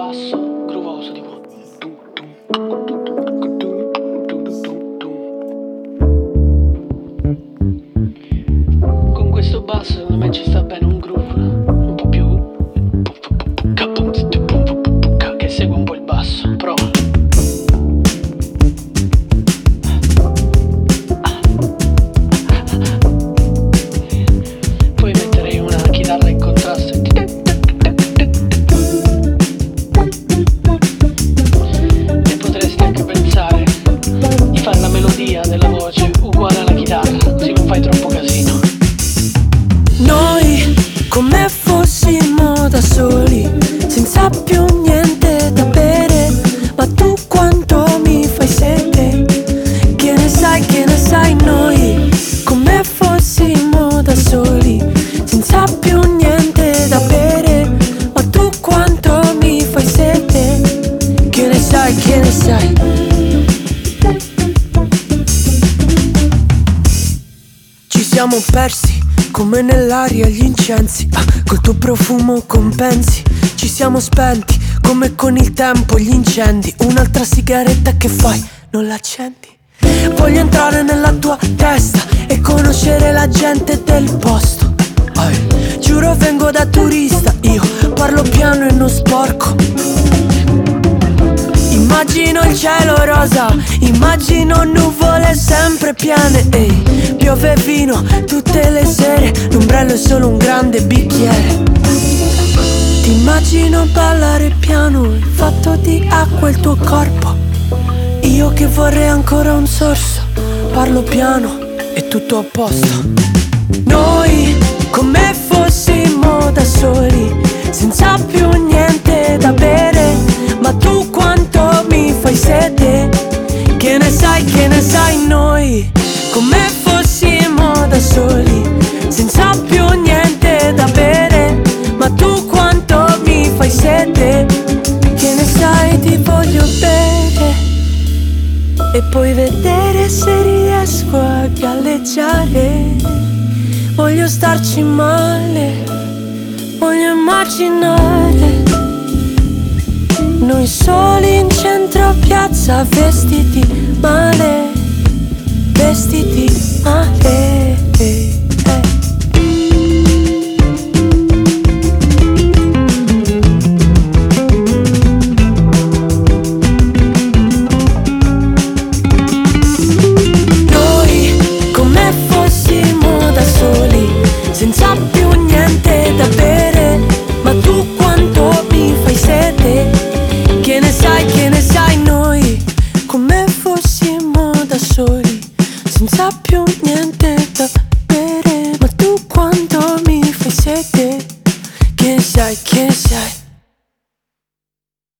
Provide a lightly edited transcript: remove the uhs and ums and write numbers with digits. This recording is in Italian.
basso groovoso tipo con questo basso secondo me ci sta bene un groove un po' più che segue un po' il basso. Prova. Poi metterei una chitarra in contrasto e potresti anche pensare di fare la melodia della voce uguale alla chitarra, così non fai troppo casino. Noi come fossimo da soli, senza più niente da bere, ma tu quanto mi fai sete. Che ne sai noi come fossimo da soli, senza più niente da bere, ma tu quanto mi fai sete. Che ne sai ci siamo persi come nell'aria gli incensi, col tuo profumo compensi. Ci siamo spenti come con il tempo gli incendi. Un'altra sigaretta che fai, non l'accendi. Voglio entrare nella tua testa e conoscere la gente del posto. Giuro vengo da turista, io parlo piano e non sporco. Immagino il cielo rosa, immagino nuvole sempre piene, piove vino tutte le sere, l'ombrello è solo un grande bicchiere. Ti immagino ballare piano, il fatto di acqua il tuo corpo. Io che vorrei ancora un sorso, parlo piano, è tutto a posto. Noi come fossimo da soli, senza più niente da bere, ma tu quanto mi fai sete. Che ne sai noi come fossimo da soli, senza più niente da bere, ma tu quanto mi fai sete. Che ne sai, ti voglio bere e poi vedere se riesco a galleggiare. Voglio starci male, voglio immaginare noi soli in centro a piazza, vestiti male, vestiti male. Noi come fossimo da soli, senza più niente da bere, ma tu quanto mi fai sete. Che ne sai noi come fossimo da soli, senza più niente da